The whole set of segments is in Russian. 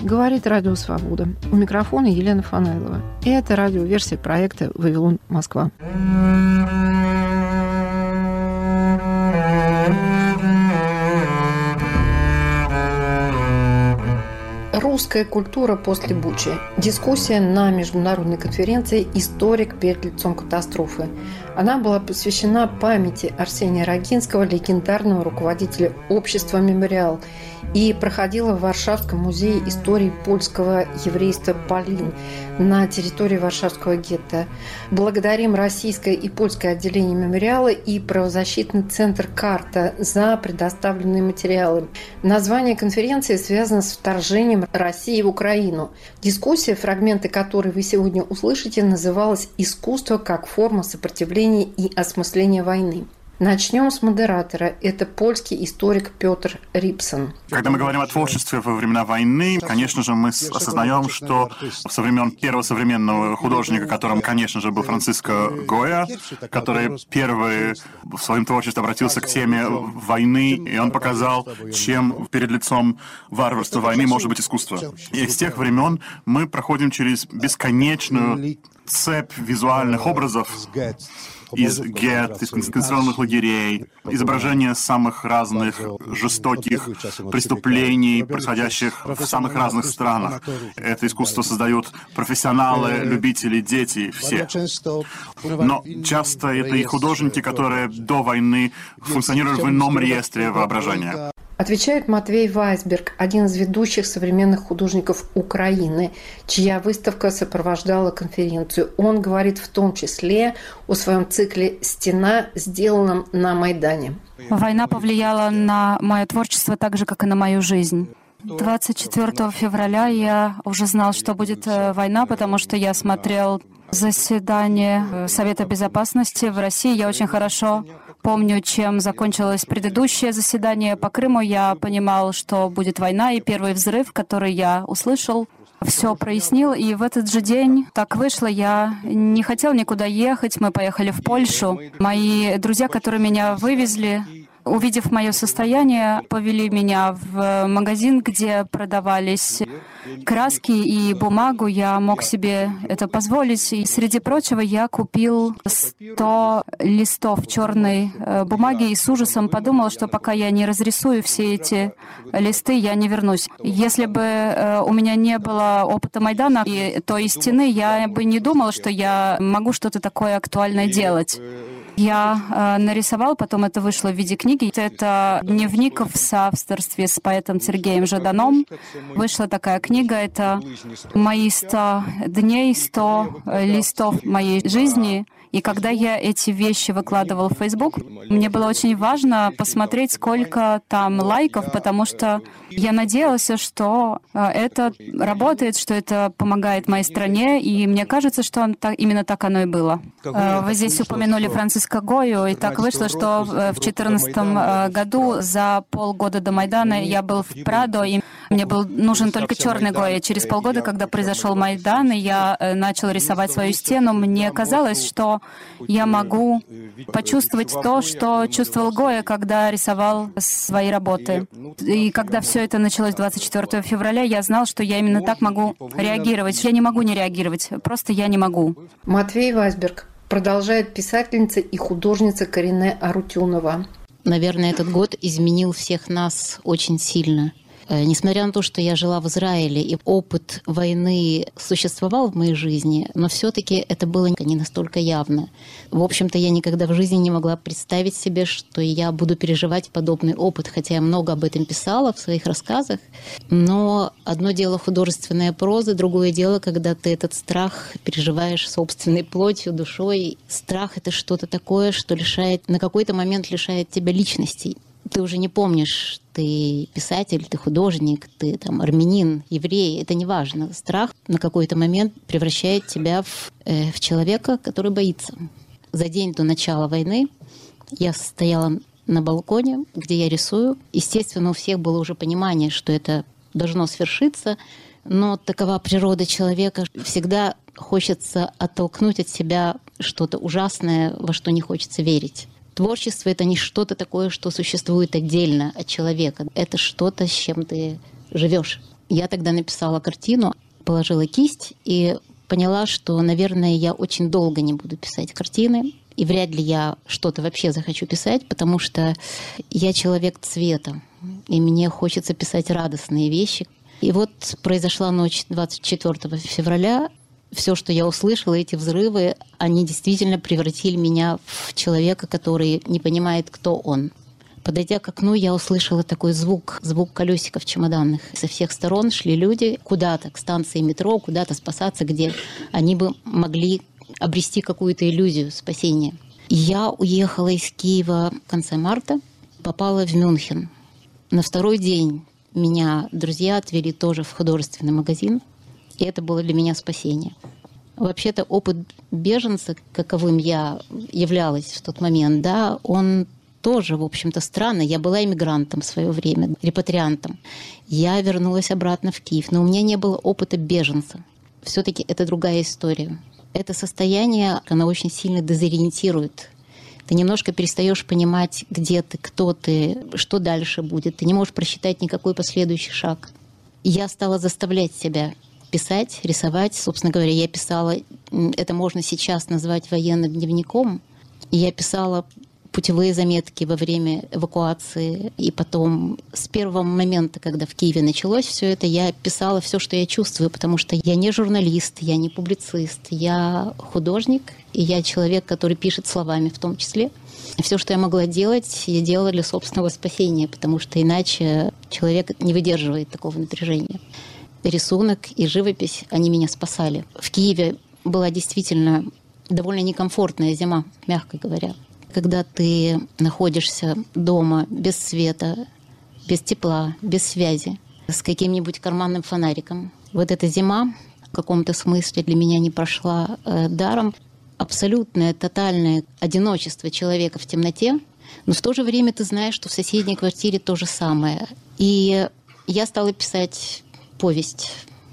Говорит Радио Свобода. У микрофона Елена Фанайлова. И это радиоверсия проекта «Вавилон, Москва». Русская культура после Бучи. Дискуссия на международной конференции «Историк перед лицом катастрофы». Она была посвящена памяти Арсения Рогинского, легендарного руководителя общества «Мемориал», и проходила в Варшавском музее истории польского еврейства «Полин» на территории Варшавского гетто. Благодарим российское и польское отделение «Мемориала» и правозащитный центр «Карта» за предоставленные материалы. Название конференции связано с вторжением России в Украину. Дискуссия, фрагменты которой вы сегодня услышите, называлась «Искусство как форма сопротивления и осмысления войны». Начнем с модератора. Это польский историк Петр Рипсон. Когда мы говорим о творчестве во времена войны, конечно же, мы осознаем, что со времен первого современного художника, которым, конечно же, был Франциско Гойя, который первый в своем творчестве обратился к теме войны, и он показал, чем перед лицом варварства войны может быть искусство. И с тех времен мы проходим через бесконечную цепь визуальных образов из гетт, из концентрационных лагерей, изображения самых разных жестоких преступлений, происходящих в самых разных странах. Это искусство создают профессионалы, любители, дети, все. Но часто это и художники, которые до войны функционируют в ином реестре воображения. Отвечает Матвей Вайсберг, один из ведущих современных художников Украины, чья выставка сопровождала конференцию. Он говорит в том числе о своем цикле «Стена», сделанном на Майдане. Война повлияла на мое творчество так же, как и на мою жизнь. 24 февраля я уже знал, что будет война, потому что я смотрел заседание Совета Безопасности в России. Я очень хорошо помню, чем закончилось предыдущее заседание по Крыму. Я понимал, что будет война, и первый взрыв, который я услышал, все прояснил. И в этот же день так вышло, я не хотел никуда ехать. Мы поехали в Польшу. Мои друзья, которые меня вывезли, увидев мое состояние, повели меня в магазин, где продавались краски и бумагу. Я мог себе это позволить. И, среди прочего, я купил 100 листов черной бумаги и с ужасом подумал, что пока я не разрисую все эти листы, я не вернусь. Если бы у меня не было опыта Майдана и той стены, я бы не думал, что я могу что-то такое актуальное делать. Я нарисовал, потом это вышло в виде книги. Это дневник в соавторстве с поэтом Сергеем Жаданом. Вышла такая книга. Это мои 100 дней, 100 листов моей жизни. И когда я эти вещи выкладывал в Facebook, мне было очень важно посмотреть, сколько там лайков, потому что я надеялся, что это работает, что это помогает моей стране, и мне кажется, что именно так оно и было. Вы здесь упомянули Франциско Гойю, и так вышло, что в 2014 году, за полгода до Майдана, я был в Прадо, и мне был нужен только черный Гойя. Через полгода, когда произошел Майдан, и я начал рисовать свою стену, мне казалось, что я могу почувствовать то, что чувствовал Гойя, когда рисовал свои работы. И когда все это началось 24 февраля, я знал, что я именно так могу реагировать. Я не могу не реагировать, просто я не могу. Матвей Вайсберг, продолжает писательница и художница Карине Арутюнова. Наверное, этот год изменил всех нас очень сильно. Несмотря на то, что я жила в Израиле, и опыт войны существовал в моей жизни, но все-таки это было не настолько явно. В общем-то, я никогда в жизни не могла представить себе, что я буду переживать подобный опыт, хотя я много об этом писала в своих рассказах. Но одно дело художественная проза, другое дело, когда ты этот страх переживаешь собственной плотью, душой. Страх — это что-то такое, что на какой-то момент лишает тебя личности. Ты уже не помнишь, ты писатель, ты художник, ты там армянин, еврей, это не важно. Страх на какой-то момент превращает тебя в человека, который боится. За день до начала войны я стояла на балконе, где я рисую. Естественно, у всех было уже понимание, что это должно свершиться, но такова природа человека. Всегда хочется оттолкнуть от себя что-то ужасное, во что не хочется верить. Творчество — это не что-то такое, что существует отдельно от человека. Это что-то, с чем ты живешь. Я тогда написала картину, положила кисть и поняла, что, наверное, я очень долго не буду писать картины, и вряд ли я что-то вообще захочу писать, потому что я человек цвета, и мне хочется писать радостные вещи. И вот произошла ночь 24 февраля. Все, что я услышала, эти взрывы, они действительно превратили меня в человека, который не понимает, кто он. Подойдя к окну, я услышала такой звук колесиков чемоданных. Со всех сторон шли люди куда-то, к станции метро, куда-то спасаться, где они бы могли обрести какую-то иллюзию спасения. Я уехала из Киева в конце марта, попала в Мюнхен. На второй день меня друзья отвели тоже в художественный магазин, и это было для меня спасение. Вообще-то опыт беженца, каковым я являлась в тот момент, да, он тоже, в общем-то, странный. Я была иммигрантом в свое время, репатриантом. Я вернулась обратно в Киев, но у меня не было опыта беженца. Все-таки это другая история. Это состояние, оно очень сильно дезориентирует. Ты немножко перестаешь понимать, где ты, кто ты, что дальше будет. Ты не можешь просчитать никакой последующий шаг. И я стала заставлять себя писать, рисовать. Собственно говоря, я писала, это можно сейчас назвать военным дневником. И я писала путевые заметки во время эвакуации. И потом, с первого момента, когда в Киеве началось все это, я писала все, что я чувствую, потому что я не журналист, я не публицист, я художник, и я человек, который пишет словами в том числе. И все, что я могла делать, я делала для собственного спасения, потому что иначе человек не выдерживает такого напряжения. Рисунок и живопись, они меня спасали. В Киеве была действительно довольно некомфортная зима, мягко говоря. Когда ты находишься дома без света, без тепла, без связи, с каким-нибудь карманным фонариком. Вот эта зима в каком-то смысле для меня не прошла даром. Абсолютное, тотальное одиночество человека в темноте, но в то же время ты знаешь, что в соседней квартире то же самое. И я стала писать повесть.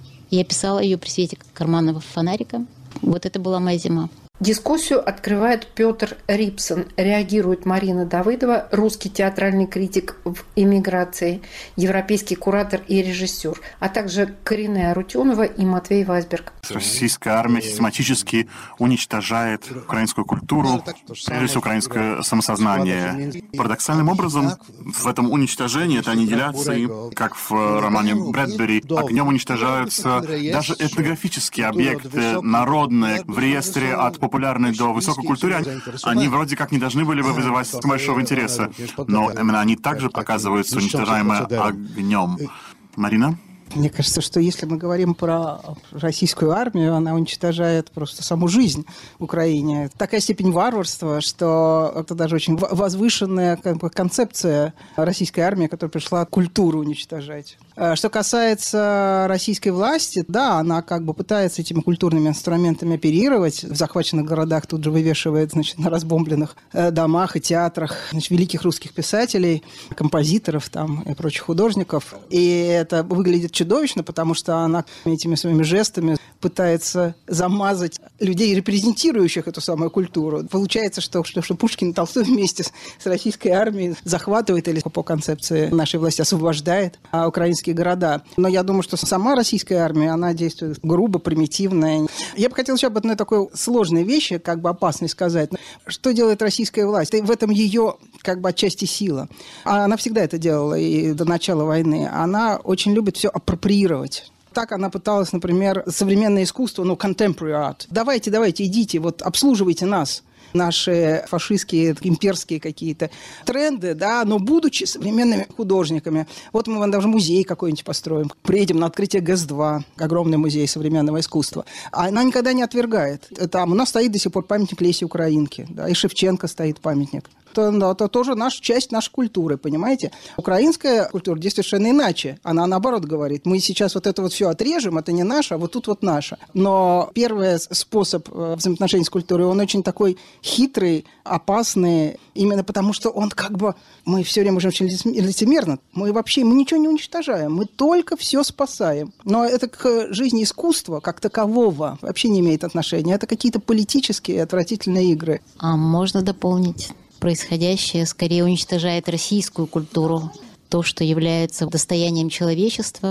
Я писала ее при свете карманного фонарика. Вот это была моя зима. Дискуссию открывает Петр Рипсон. Реагирует Марина Давыдова, русский театральный критик в эмиграции, европейский куратор и режиссер, а также Карине Арутюнова и Матвей Вайсберг. Российская армия систематически уничтожает украинскую культуру, прежде всего украинское самосознание. Парадоксальным образом, в этом уничтожении, этой аннигиляции, как в романе Брэдбери, огнем уничтожаются даже этнографические объекты, народные, в реестре от популярной до высокой культуры, они вроде как не должны были бы вызывать большого интереса, но именно они также оказываются уничтожаемы огнем. Марина? Мне кажется, что если мы говорим про российскую армию, она уничтожает просто саму жизнь в Украине. Такая степень варварства, что это даже очень возвышенная концепция российской армии, которая пришла культуру уничтожать. Что касается российской власти, да, она как бы пытается этими культурными инструментами оперировать. В захваченных городах тут же вывешивает, значит, на разбомбленных домах и театрах, значит, великих русских писателей, композиторов там и прочих художников. И это выглядит чудовищно, потому что она этими своими жестами пытается замазать людей, репрезентирующих эту самую культуру. Получается, что Пушкин и Толстой вместе с российской армией захватывает или по концепции нашей власти освобождает украинские города. Но я думаю, что сама российская армия, она действует грубо, примитивно. Я бы хотела еще об одной такой сложной вещи, как бы опасной сказать. Что делает российская власть? В этом ее как бы отчасти сила. Она всегда это делала и до начала войны. Она очень любит все апроприировать. Так она пыталась, например, современное искусство, contemporary art. Давайте, идите, вот обслуживайте нас. Наши фашистские, имперские какие-то тренды, да, но будучи современными художниками. Вот мы вам даже музей какой-нибудь построим. Приедем на открытие ГЭС-2, огромный музей современного искусства. А она никогда не отвергает. Там у нас стоит до сих пор памятник Лесе Украинке, да, и Шевченко стоит памятник. Это тоже часть нашей культуры, понимаете? Украинская культура действует совершенно иначе. Она наоборот говорит, мы сейчас вот это вот все отрежем, это не наше, а вот тут вот наше. Но первый способ взаимоотношений с культурой, он очень такой хитрый, опасный, именно потому что он как бы... Мы все время уже очень лицемерно. Мы ничего не уничтожаем, мы только все спасаем. Но это к жизни искусства как такового вообще не имеет отношения. Это какие-то политические отвратительные игры. А можно дополнить? Происходящее скорее уничтожает российскую культуру, то, что является достоянием человечества,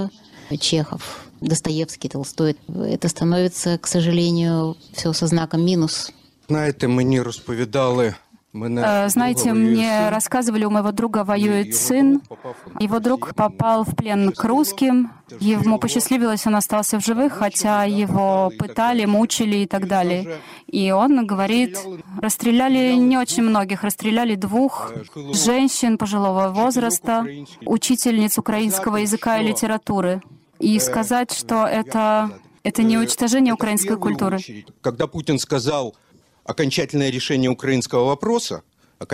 Чехов, Достоевский, Толстой. Это становится, к сожалению, все со знаком минус. Знаете, мені розповідали... Знаете, мне рассказывали, у моего друга воюет сын. Его друг попал в плен к русским. Ему посчастливилось, он остался в живых, хотя его пытали, мучили и так далее. И он говорит, расстреляли не очень многих, расстреляли 2 женщин пожилого возраста, учительниц украинского языка и литературы. И сказать, что это не уничтожение украинской культуры. Когда Путин сказал окончательное решение украинского вопроса,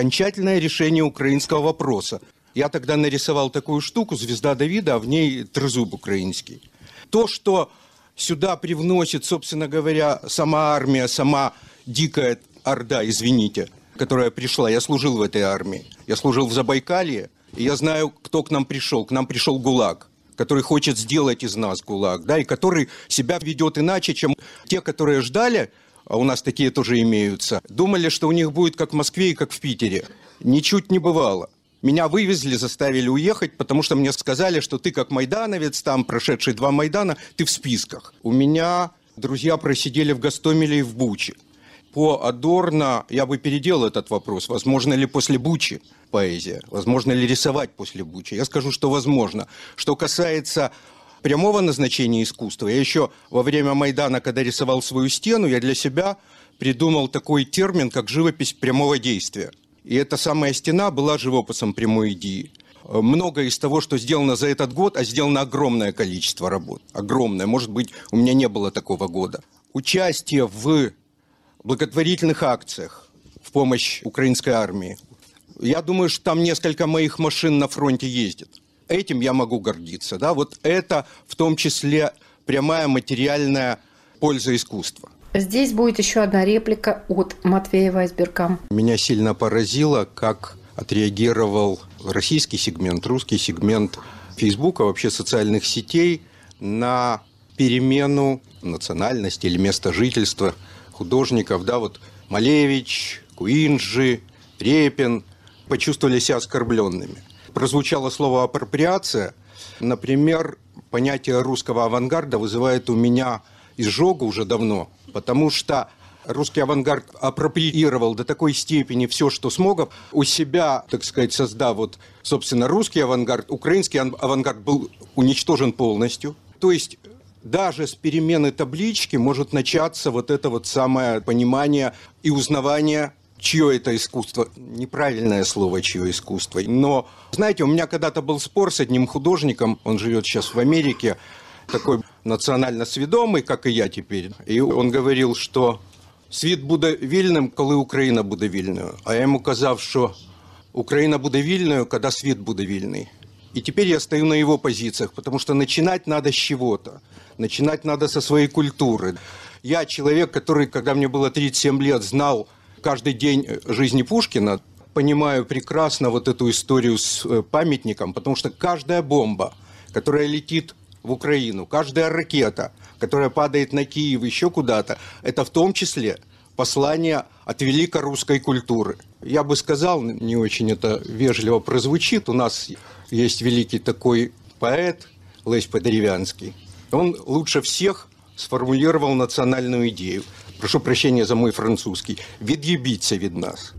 я тогда нарисовал такую штуку, звезда Давида, а в ней трезуб украинский. То, что сюда привносит, собственно говоря, сама армия, сама дикая орда, извините, которая пришла. Я служил в этой армии. Я служил в Забайкалье, и я знаю, кто к нам пришел. К нам пришел ГУЛАГ, который хочет сделать из нас ГУЛАГ, да, и который себя ведет иначе, чем те, которые ждали, а у нас такие тоже имеются, думали, что у них будет как в Москве и как в Питере. Ничуть не бывало. Меня вывезли, заставили уехать, потому что мне сказали, что ты как майдановец, там прошедший 2 Майдана, ты в списках. У меня друзья просидели в Гостомеле и в Буче. По Адорно я бы переделал этот вопрос. Возможно ли после Бучи поэзия? Возможно ли рисовать после Бучи? Я скажу, что возможно. Что касается прямого назначения искусства, я еще во время Майдана, когда рисовал свою стену, я для себя придумал такой термин, как живопись прямого действия. И эта самая стена была живописом прямой идеи. Многое из того, что сделано за этот год, а сделано огромное количество работ. Огромное. Может быть, у меня не было такого года. Участие в благотворительных акциях в помощь украинской армии. Я думаю, что там несколько моих машин на фронте ездит. Этим я могу гордиться. Да? Вот это в том числе прямая материальная польза искусства. Здесь будет еще одна реплика от Матвея Вайсберга. Меня сильно поразило, как отреагировал российский сегмент, русский сегмент Фейсбука, вообще социальных сетей на перемену национальности или места жительства художников. Да, вот Малевич, Куинджи, Репин почувствовали себя оскорбленными. Прозвучало слово «апроприация». Например, понятие русского авангарда вызывает у меня изжогу уже давно, потому что русский авангард апроприировал до такой степени все, что смог, у себя, так сказать, создав вот, собственно, русский авангард, украинский авангард был уничтожен полностью. То есть даже с перемены таблички может начаться вот это вот самое понимание и узнавание, чье это искусство. Неправильное слово, чье искусство. Но, знаете, у меня когда-то был спор с одним художником, он живет сейчас в Америке, такой национально свідомий, как и я теперь. И он говорил, что світ буде вільним, коли Україна буде вільною. А я ему казав, что Украина буде вільною, когда світ буде вільний. И теперь я стою на его позициях, потому что начинать надо с чего-то. Начинать надо со своей культуры. Я человек, который, когда мне было 37 лет, знал каждый день жизни Пушкина, понимаю прекрасно вот эту историю с памятником, потому что каждая бомба, которая летит в Украину, каждая ракета, которая падает на Киев, еще куда-то, это в том числе послание от великой русской культуры. Я бы сказал, не очень это вежливо прозвучит, у нас есть великий такой поэт Лесь Подеревянский. Он лучше всех сформулировал национальную идею. Прошу прощения за мой французский. «Від'єбіться від нас».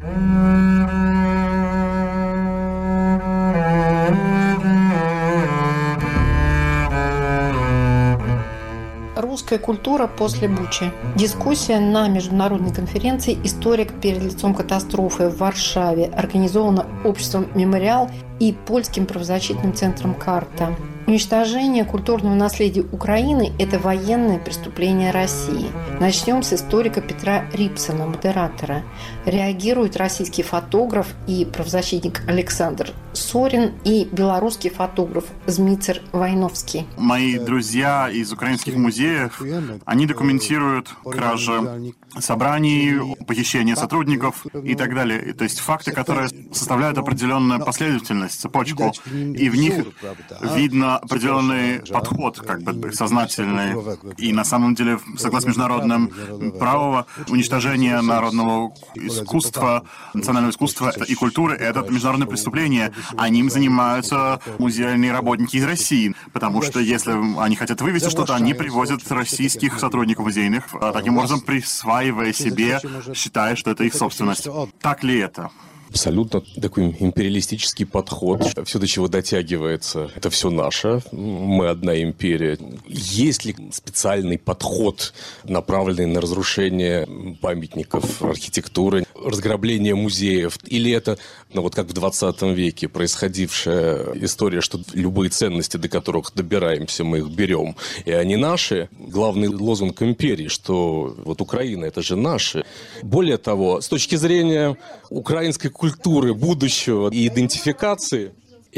Русская культура после Бучи. Дискуссия на международной конференции «Историк перед лицом катастрофы» в Варшаве, организована обществом «Мемориал» и польским правозащитным центром «Карта». Уничтожение культурного наследия Украины – это военное преступление России. Начнем с историка Петра Рипсона, модератора. Реагирует российский фотограф и правозащитник Александр Сорин и белорусский фотограф Змицер Войновский. Мои друзья из украинских музеев, они документируют кражи собраний, похищение сотрудников и так далее. То есть факты, которые составляют определенную последовательность, цепочку, и в них видно определенный подход, как бы сознательный. И на самом деле, согласно международным праву, уничтожение народного искусства, национального искусства и культуры — это международное преступление. А ним занимаются музейные работники из России. Потому что если они хотят вывести что-то, они привозят российских сотрудников музейных, таким образом присваивая себе, считая, что это их собственность. Так ли это? Абсолютно такой империалистический подход. Все, до чего дотягивается, это все наше. Мы одна империя. Есть ли специальный подход, направленный на разрушение памятников архитектуры, разграбление музеев? Или это, вот как в 20 веке происходившая история, что любые ценности, до которых добираемся, мы их берем, и они наши? Главный лозунг империи, что вот Украина — это же наши. Более того, с точки зрения украинской культуры будущего и идентификации,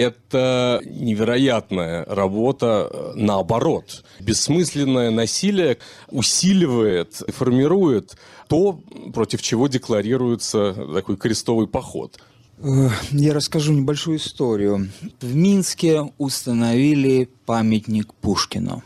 это невероятная работа наоборот. Бессмысленное насилие усиливает и формирует то, против чего декларируется такой крестовый поход. Я расскажу небольшую историю. В Минске установили памятник Пушкину.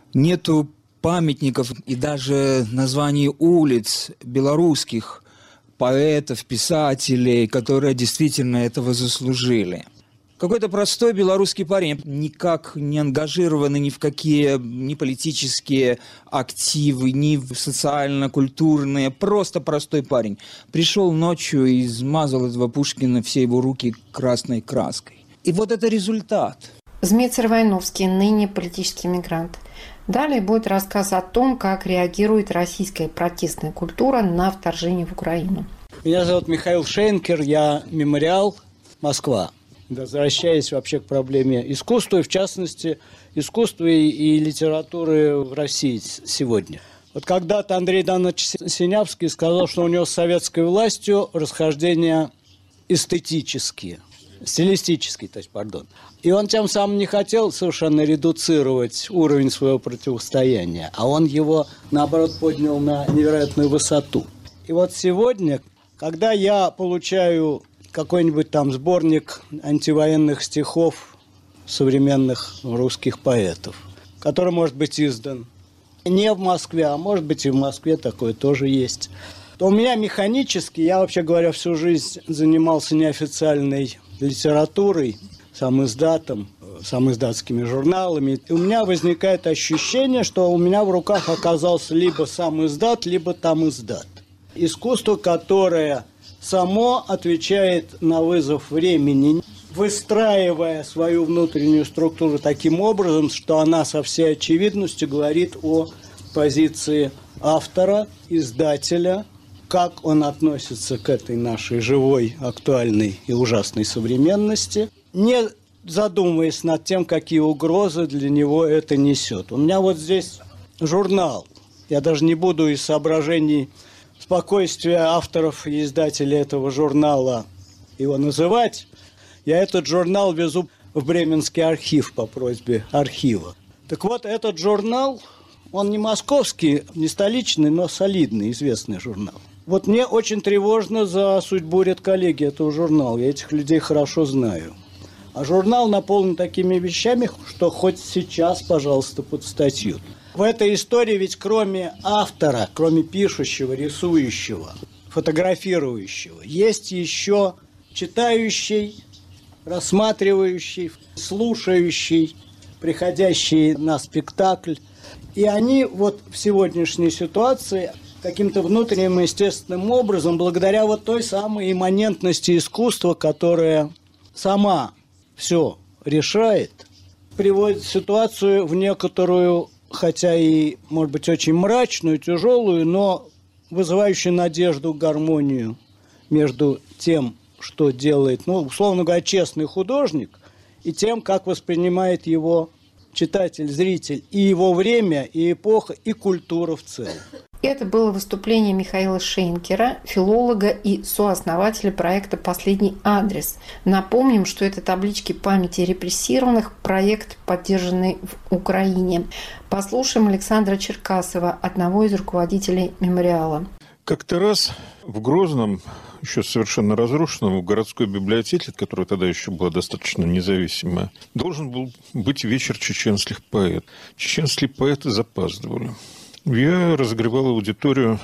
Нету памятников и даже названий улиц белорусских поэтов, писателей, которые действительно этого заслужили. Какой-то простой белорусский парень, никак не ангажированный ни в какие ни политические активы, ни в социально-культурные, просто простой парень. Пришел ночью и измазал этого Пушкина все его руки красной краской. И вот это результат. Змейцер Войновский, ныне политический мигрант. Далее будет рассказ о том, как реагирует российская протестная культура на вторжение в Украину. Меня зовут Михаил Шейнкер, я мемориал, Москва. Возвращаясь вообще к проблеме искусства, и в частности, искусства и литературы в России сегодня. Вот когда-то Андрей Иванович Синявский сказал, что у него с советской властью расхождения эстетические, стилистические, то есть, пардон. И он тем самым не хотел совершенно редуцировать уровень своего противостояния, а он его, наоборот, поднял на невероятную высоту. И вот сегодня, когда я получаю какой-нибудь там сборник антивоенных стихов современных русских поэтов, который может быть издан не в Москве, а может быть и в Москве такое тоже есть, то у меня механически, я вообще говоря всю жизнь занимался неофициальной литературой, самиздатом, самиздатскими журналами. И у меня возникает ощущение, что у меня в руках оказался либо самиздат, либо тамиздат. Искусство, которое само отвечает на вызов времени, выстраивая свою внутреннюю структуру таким образом, что она со всей очевидностью говорит о позиции автора, издателя, как он относится к этой нашей живой, актуальной и ужасной современности, не задумываясь над тем, какие угрозы для него это несет. У меня вот здесь журнал. Я даже не буду из соображений спокойствия авторов и издателей этого журнала его называть. Я этот журнал везу в Бременский архив по просьбе архива. Так вот, этот журнал, он не московский, не столичный, но солидный, известный журнал. Вот мне очень тревожно за судьбу редколлегии этого журнала. Я этих людей хорошо знаю. А журнал наполнен такими вещами, что хоть сейчас, пожалуйста, под статью. В этой истории ведь кроме автора, кроме пишущего, рисующего, фотографирующего, есть еще читающий, рассматривающий, слушающий, приходящий на спектакль. И они вот в сегодняшней ситуации каким-то внутренним естественным образом, благодаря вот той самой имманентности искусства, которая сама все решает, приводит ситуацию в некоторую, хотя и, может быть, очень мрачную, тяжелую, но вызывающую надежду, гармонию между тем, что делает, условно говоря, честный художник, и тем, как воспринимает его читатель, зритель, и его время, и эпоха, и культура в целом. Это было выступление Михаила Шейнкера, филолога и сооснователя проекта «Последний адрес». Напомним, что это таблички памяти репрессированных, проект, поддержанный в Украине. Послушаем Александра Черкасова, одного из руководителей мемориала. Как-то раз в Грозном, еще совершенно разрушенном, в городской библиотеке, которая тогда еще была достаточно независимая, должен был быть вечер чеченских поэтов. Чеченские поэты запаздывали. Я разогревал аудиторию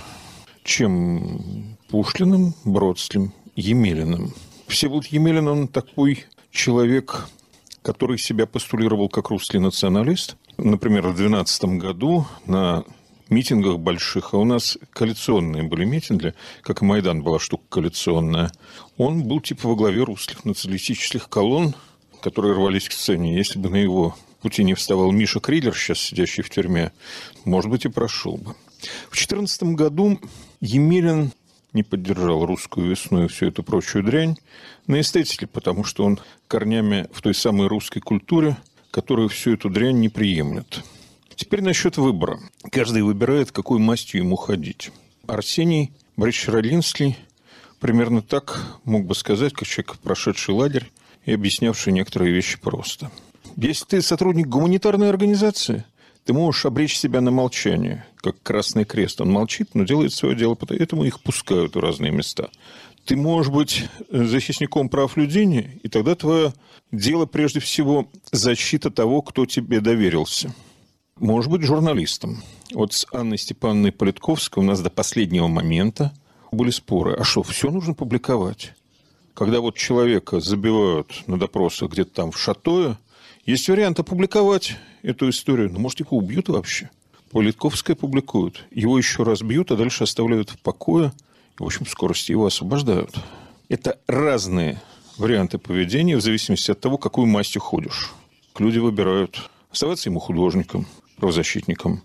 чем? Пушкиным, Бродским, Емелиным. Всеволод Емелин, он такой человек, который себя постулировал как русский националист. Например, в 2012 году на митингах больших, а у нас коалиционные были митинги, как и Майдан была штука коалиционная, он был типа во главе русских националистических колонн, которые рвались к сцене. Если бы на его пути не вставал Миша Криллер, сейчас сидящий в тюрьме, может быть, и прошел бы. В 2014 году Емелин не поддержал русскую весну и всю эту прочую дрянь на эстетике, потому что он корнями в той самой русской культуре, которая всю эту дрянь не приемлет. Теперь насчет выбора. Каждый выбирает, какой мастью ему ходить. Арсений Борисович Родинский примерно так мог бы сказать, как человек, прошедший лагерь и объяснявший некоторые вещи просто. Если ты сотрудник гуманитарной организации, ты можешь обречь себя на молчание, как Красный Крест. Он молчит, но делает свое дело, поэтому их пускают в разные места. Ты можешь быть защитником прав людей, и тогда твое дело прежде всего защита того, кто тебе доверился. Может быть, журналистом. Вот с Анной Степановной Политковской у нас до последнего момента были споры. А что, все нужно публиковать? Когда вот человека забивают на допросах где-то там в Шатое, есть вариант опубликовать эту историю. Но, может, его убьют вообще? Политковская публикуют. Его еще раз бьют, а дальше оставляют в покое. И, в общем, в скорости его освобождают. Это разные варианты поведения в зависимости от того, какую мастью ходишь. Люди выбирают оставаться ему художником, правозащитником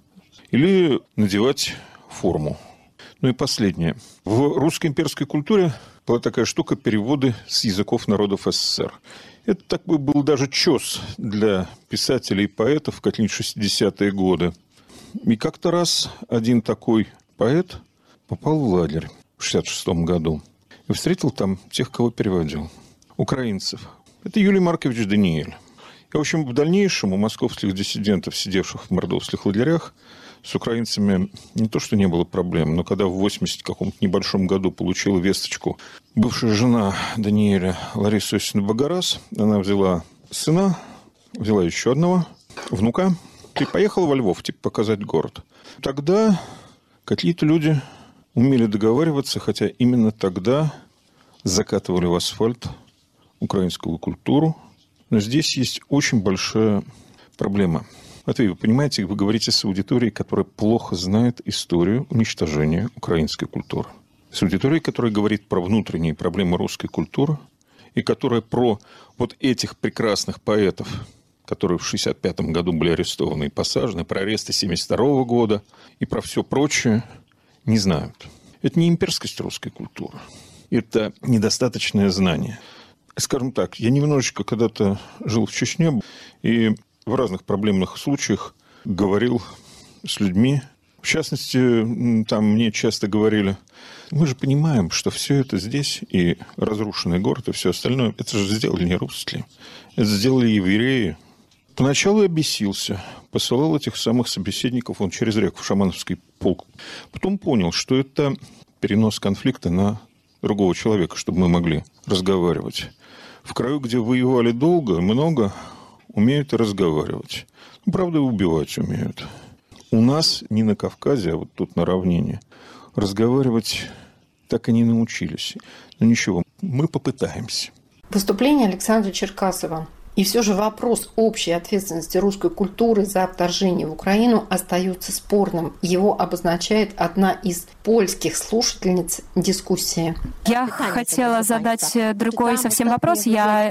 или надевать форму. Ну и последнее. В русской имперской культуре была такая штука — переводы с языков народов СССР. Это такой был даже чёс для писателей и поэтов в какие-нибудь 60-е годы. И как-то раз один такой поэт попал в лагерь в 66-м году и встретил там тех, кого переводил. Украинцев. Это Юлий Маркович Даниэль. И, в общем, в дальнейшем у московских диссидентов, сидевших в мордовских лагерях, с украинцами не то, что не было проблем, но когда в 80 каком-то небольшом году получила весточку бывшая жена Даниэля Лариса Осиповна Багарас, она взяла сына, взяла еще одного внука и поехала во Львов, типа, показать город. Тогда какие-то люди умели договариваться, хотя именно тогда закатывали в асфальт украинскую культуру. Но здесь есть очень большая проблема. Матвей, вы понимаете, вы говорите с аудиторией, которая плохо знает историю уничтожения украинской культуры. С аудиторией, которая говорит про внутренние проблемы русской культуры, и которая про вот этих прекрасных поэтов, которые в 1965 году были арестованы и посажены, про аресты 1972 года и про все прочее, не знают. Это не имперскость русской культуры. Это недостаточное знание. Скажем так, я немножечко когда-то жил в Чечне и в разных проблемных случаях говорил с людьми. В частности, там мне часто говорили: мы же понимаем, что все это здесь, и разрушенный город, и все остальное, это же сделали не русские, это сделали евреи. Поначалу я бесился, посылал этих самых собеседников вон через реку в Шамановский полк. Потом понял, что это перенос конфликта на другого человека, чтобы мы могли разговаривать. В краю, где воевали долго, много, умеют и разговаривать. Правда, и убивать умеют. У нас не на Кавказе, а вот тут на равнине разговаривать так и не научились. Но ничего, мы попытаемся. Выступление Александра Черкасова. И все же вопрос общей ответственности русской культуры за вторжение в Украину остается спорным. Его обозначает одна из польских слушательниц дискуссии. Я хотела задать другой совсем вопрос. Я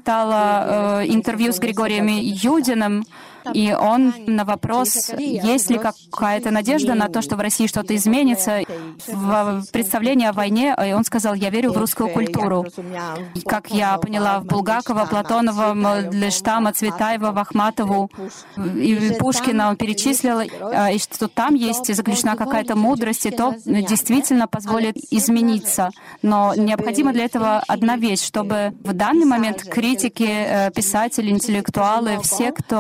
читала интервью с Григорием Юдиным, и он на вопрос, есть ли какая-то надежда на то, что в России что-то изменится, в представлении о войне, он сказал: я верю в русскую культуру. И, как я поняла, в Булгакова, Платонова, Мандельштама, Цветаева, Ахматову и Пушкина он перечислил, и что там есть заключена какая-то мудрость, и то действительно позволит измениться. Но необходима для этого одна вещь, чтобы в данный момент критики, писатели, интеллектуалы, все, кто может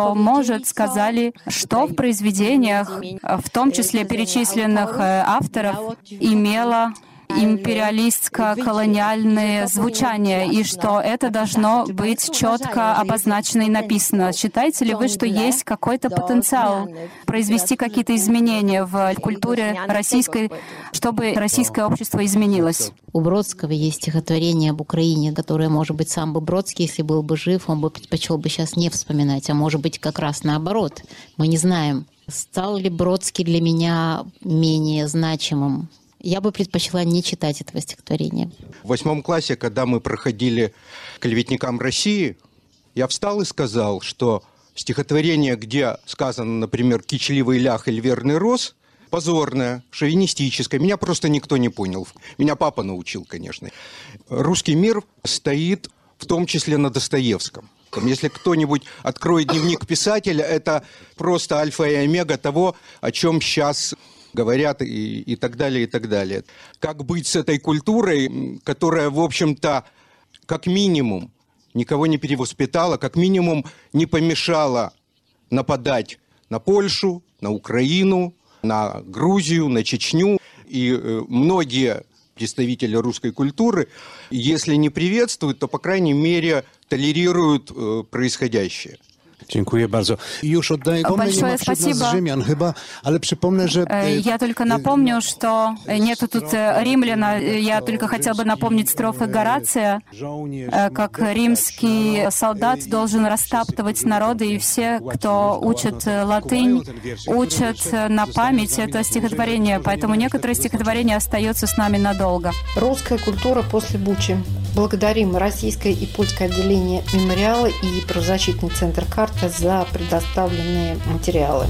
может, сказали, что в произведениях, в том числе перечисленных авторов, имело империалистско-колониальное звучание, и что это должно быть четко обозначено и написано. Считаете ли вы, что есть какой-то потенциал произвести какие-то изменения в культуре российской, чтобы российское общество изменилось? У Бродского есть стихотворение об Украине, которое, может быть, сам бы Бродский, если был бы жив, он бы предпочел бы сейчас не вспоминать, а может быть, как раз наоборот. Мы не знаем, стал ли Бродский для меня менее значимым. Я бы предпочла не читать этого стихотворения. В 8 классе, когда мы проходили «Клеветникам России», я встал и сказал, что стихотворение, где сказано, например, «кичливый лях или верный роз», позорное, шовинистическое. Меня просто никто не понял. Меня папа научил, конечно. Русский мир стоит в том числе на Достоевском. Если кто-нибудь откроет дневник писателя, это просто альфа и омега того, о чем сейчас говорят и так далее, и так далее. Как быть с этой культурой, которая, в общем-то, как минимум, никого не перевоспитала, как минимум не помешала нападать на Польшу, на Украину, на Грузию, на Чечню. И многие представители русской культуры, если не приветствуют, то, по крайней мере, толерируют происходящее. Большое спасибо. Я только напомню, что нету тут римляна. Я только хотел бы напомнить строфы Горация, как римский солдат должен растаптывать народы, и все, кто учат латынь, учат на память это стихотворение. Поэтому некоторые стихотворения остаются с нами надолго. Русская культура после Бучи. Благодарим российское и польское отделение мемориала и правозащитный центр «Карта» за предоставленные материалы.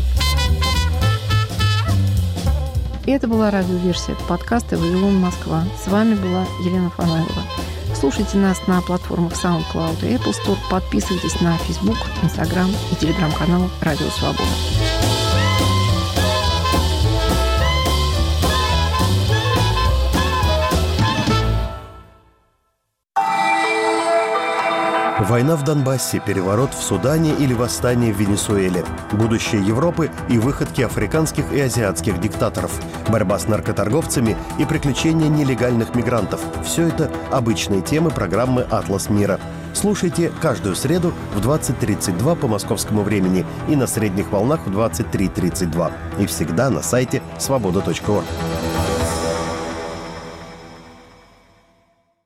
И это была радиоверсия подкаста «Вавилон, Москва». С вами была Елена Фанаилова. Слушайте нас на платформах SoundCloud и Apple Store. Подписывайтесь на Facebook, Instagram и телеграм-канал «Радио Свобода». Война в Донбассе, переворот в Судане или восстание в Венесуэле, будущее Европы и выходки африканских и азиатских диктаторов, борьба с наркоторговцами и приключения нелегальных мигрантов – все это обычные темы программы «Атлас мира». Слушайте каждую среду в 20:32 по московскому времени и на средних волнах в 23:32. И всегда на сайте свобода.орг.